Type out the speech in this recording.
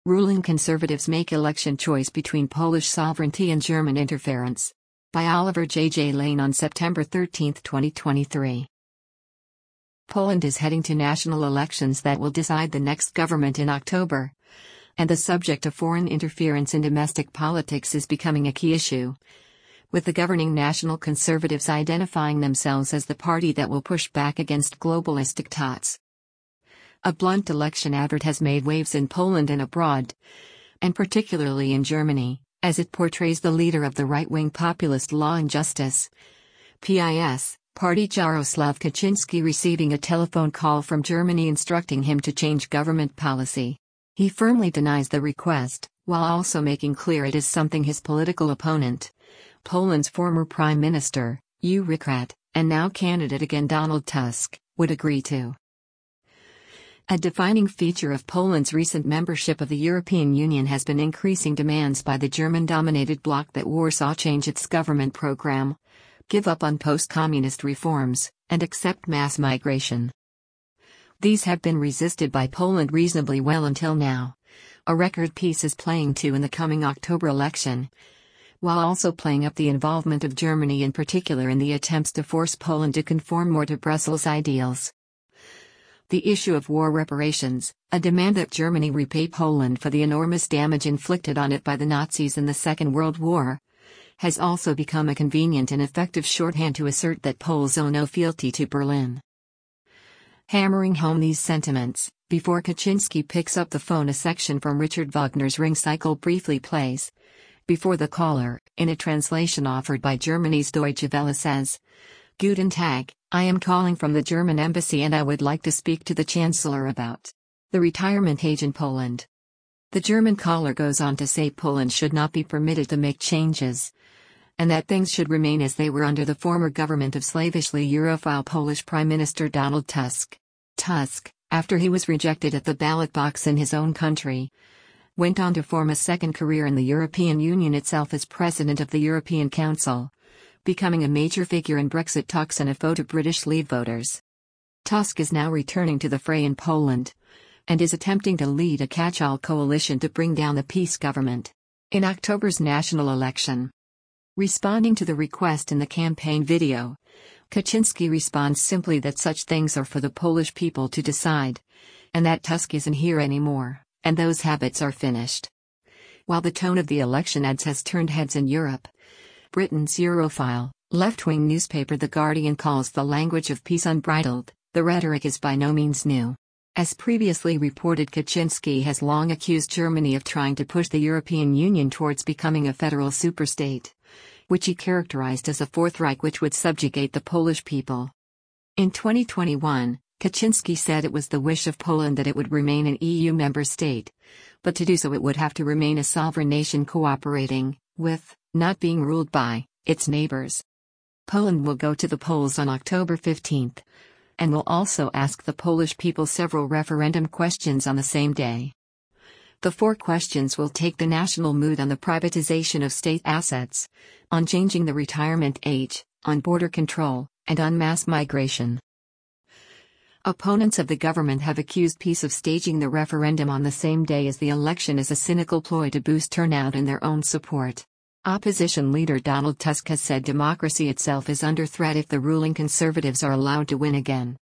Ruling conservatives make election choice between Polish sovereignty and German interference. By Oliver J. Lane on September 13, 2023. Poland is heading to national elections that will decide the next government in October. And the subject of foreign interference in domestic politics is becoming a key issue, with the governing National Conservatives identifying themselves as the party that will push back against globalist diktats. A blunt election advert has made waves in Poland and abroad, and particularly in Germany, as it portrays the leader of the right-wing populist Law and Justice (PiS) party Jaroslaw Kaczynski receiving a telephone call from Germany instructing him to change government policy. He firmly denies the request, while also making clear it is something his political opponent, Poland's former Prime Minister, Eurocrat, and now candidate again Donald Tusk, would agree to. A defining feature of Poland's recent membership of the European Union has been increasing demands by the German-dominated bloc that Warsaw change its government program, give up on post-communist reforms, and accept mass migration. These have been resisted by Poland reasonably well until now. A record piece is playing to in the coming October election, while also playing up the involvement of Germany in particular in the attempts to force Poland to conform more to Brussels' ideals. The issue of war reparations, a demand that Germany repay Poland for the enormous damage inflicted on it by the Nazis in the Second World War, has also become a convenient and effective shorthand to assert that Poles owe no fealty to Berlin. Hammering home these sentiments, before Kaczynski picks up the phone, a section from Richard Wagner's Ring Cycle briefly plays. Before the caller, in a translation offered by Germany's Deutsche Welle, says, "Guten Tag, I am calling from the German embassy and I would like to speak to the Chancellor about the retirement age in Poland." The German caller goes on to say Poland should not be permitted to make changes, and that things should remain as they were under the former government of slavishly Europhile Polish Prime Minister Donald Tusk. Tusk, after he was rejected at the ballot box in his own country, went on to form a second career in the European Union itself as President of the European Council, becoming a major figure in Brexit talks and a foe to British Leave voters. Tusk is now returning to the fray in Poland, and is attempting to lead a catch-all coalition to bring down the PiS government in October's national election. Responding to the request in the campaign video, Kaczynski responds simply that such things are for the Polish people to decide, and that Tusk isn't here anymore, and those habits are finished. While the tone of the election ads has turned heads in Europe, Britain's Europhile, left-wing newspaper The Guardian calls the language of peace unbridled. The rhetoric is by no means new. As previously reported, Kaczynski has long accused Germany of trying to push the European Union towards becoming a federal superstate, which he characterized as a Fourth Reich which would subjugate the Polish people. In 2021, Kaczynski said it was the wish of Poland that it would remain an EU member state, but to do so it would have to remain a sovereign nation cooperating with, not being ruled by, its neighbors. Poland will go to the polls on October 15, and will also ask the Polish people several referendum questions on the same day. The 4 questions will take the national mood on the privatization of state assets, on changing the retirement age, on border control, and on mass migration. Opponents of the government have accused PiS of staging the referendum on the same day as the election as a cynical ploy to boost turnout in their own support. Opposition leader Donald Tusk has said democracy itself is under threat if the ruling conservatives are allowed to win again.